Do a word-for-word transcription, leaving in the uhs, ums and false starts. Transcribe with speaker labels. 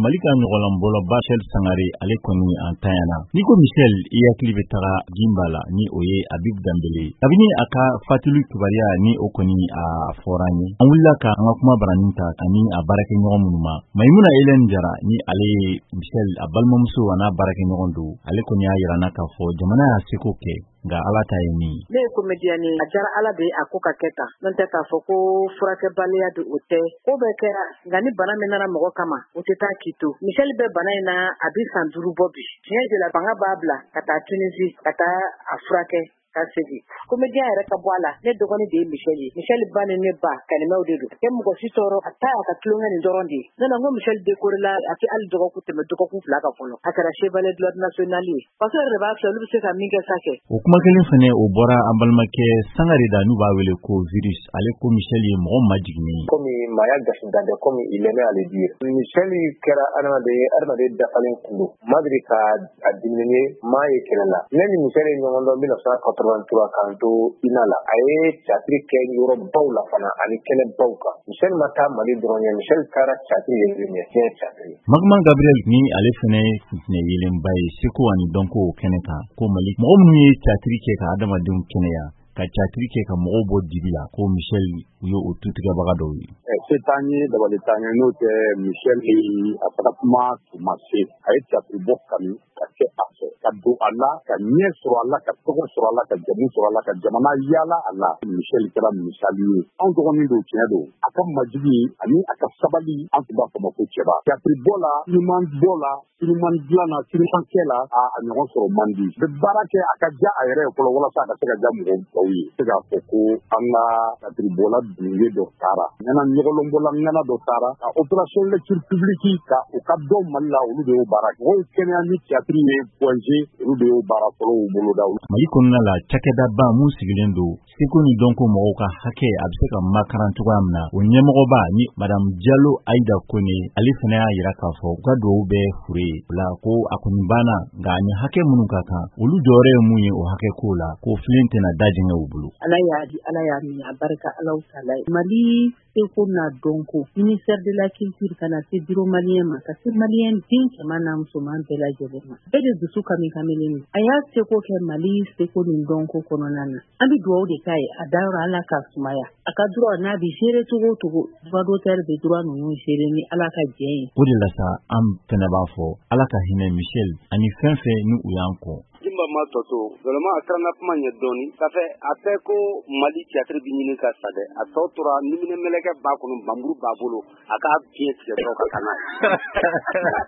Speaker 1: Malika ɲɔgɔnlanbɔlɔ Michel Sangare ale kɔni an tanyana. Ni ko Michel i hakili bɛ taga Jimba la ni o ye Habib Dambele. Kabini a ka fatuli kibaruya ni o kɔni a fɔra an ye. An wulila ka an ka kuma baranin ta ani a baarakɛ ɲɔgɔn minnu ma. Maimuna Hélène Jara ni ale ye Michel a balimamuso a n'a baarakɛ ɲɔgɔn don. Ale kɔni y'a yirana k'a fɔ jamana y'a seko kɛ nka Ala ta ye min.
Speaker 2: Ne ye comédien ye a jara Ala de a ko ka kɛ tan. N'o tɛ k'a fɔ ko furakɛbaliya de o tɛ. Ko bɛɛ kɛra nka ni bana min nana mɔgɔ kama o tɛ taa k'i to. Michel bɛ bana in na a bi san duuru bɔ bi. Tiɲɛ de la fanga b'a bila ka taa Tunisie ka taa a furakɛ ka segin. Comédien yɛrɛ ka bɔ a la ne dɔgɔnin de ye Michel ye. Michel ba ni ne ba kalimɛw de don. Kɛ mɔgɔ si tɔɔrɔ a taa a ka tulonkɛ nin dɔrɔn de ye. Ne na n ko Michel décoré la a tɛ hali dɔgɔkun tɛmɛ dɔgɔkun fila ka fɔlɔ. A kɛra chevalier de l'ordre national ye. Faso yɛrɛ de b'a filɛ olu bɛ se ka min kɛ sa kɛ.
Speaker 1: O kuma kelen fɛnɛ o bɔra an balimakɛ Sangare da n'u b'a wele ko virus. Ale ko Michel ye mɔgɔ majigin.
Speaker 3: Komi maya gasi dande komi il aimait à le dire. Michel kɛra adamaden ye adamaden dafalen kun don. Madiri ka a dimine maa ye kɛlɛ la. Ne ni Michel ye ɲɔgɔn dɔn mille neuf cent quatre-vingt-trois kan to ina la. A ye teatri kɛ yɔrɔ baw la fana ani kɛnɛ baw kan. Michel ma taa Mali dɔrɔn ye. Michel taara teatri ye ɲɛ tiɲɛ teatri.
Speaker 1: Magman Gabriel ni ale fɛnɛ fitinɛ yelenba ye seko ani dɔnko kɛnɛ kan ko Mali mɔgɔ minnu ye teatri kɛ ka adamadenw kɛnɛya ka teatri kɛ ka mɔgɔw bɔ dibi la ko Michel u ye o tutigɛbaga dɔw ye.
Speaker 4: Setan ye dabali tan ye n'o tɛ Michel a taga kuma tuma se a ye teatri bɔ kami ka kɛ a fɛ ka don a la ka ɲɛ sɔrɔ a la ka tɔgɔ sɔrɔ a la ka jamu sɔrɔ a la ka jamana yaala a la. Michel kɛra misali ye anw dɔgɔnin don tiɲɛ don a ka majigi ani a ka sabali an tun b'a fɔ ma ko cɛba. Teatri bɔ la ɲuman bɔ la ɲuman dilan na ɲuman kɛ la a ɲɔgɔn sɔrɔ man di. Bɛ baara kɛ a ka ja a yɛrɛ ye fɔlɔ walasa a ka se ka ja mɔgɔw tɔw ye. Se k'a fɔ ko an ka teatri bɔla dunge dɔ taara ɲana ɲɔgɔlɔnbɔla ŋana dɔ taara ka opération lecture publique ka u ka dɔn Mali la olu de y'o baara kɛ. Mɔgɔw kɛnɛya ni teatri ye pointé olu de y'o baara fɔlɔ u boloda.
Speaker 1: Mali kɔnɔna la cakɛdaba mun sigilen don seko ni dɔnko mɔgɔw ka hakɛ a bɛ se ka makaran cogoya min na o ɲɛmɔgɔba ni Madame Diallo Aïda Kone ale fana y'a yira k'a fɔ u ka duwawu bɛ fure o la ko a kɔni banna nka ani hakɛ minnu ka kan olu jɔyɔrɔ ye mun ye o hakɛ ko la ko filen tɛna dajɛngɛ u bolo.
Speaker 2: Ala y'a di Ala y'a min a barika Ala ta'ala ye. Mali seko n'a dɔnko ministère de la culture kana se bureau malien ma ka se malien den cɛman n'a musoman bɛɛ lajɛlen ma. Bɛɛ de dusu kami kamelen a y'a seko kɛ Mali seko ni dɔnko kɔnɔna na. An bɛ duwawu de k'a ye a dayɔrɔ Ala ka sumaya a ka droit n'a bɛ gérer cogo o cogo droit d'auteur bɛ droit ninnu gérer ni Ala ka jɛ ye.
Speaker 1: O de la sa an fɛnɛ b'a fɔ Ala ka hinɛ Michel ani fɛn fɛn ni u y'an kɔ.
Speaker 5: Jimba ma tɔto vraiment a kɛra kuma ɲɛ dɔɔni ça fait a tɛ ko Mali teatri bi ɲini ka sa dɛ a tɔ tora ni minɛ mɛlɛkɛ b'a kɔnɔ bamburu b'a bolo a k'a fiɲɛ tigɛ dɔrɔn ka taa n'a ye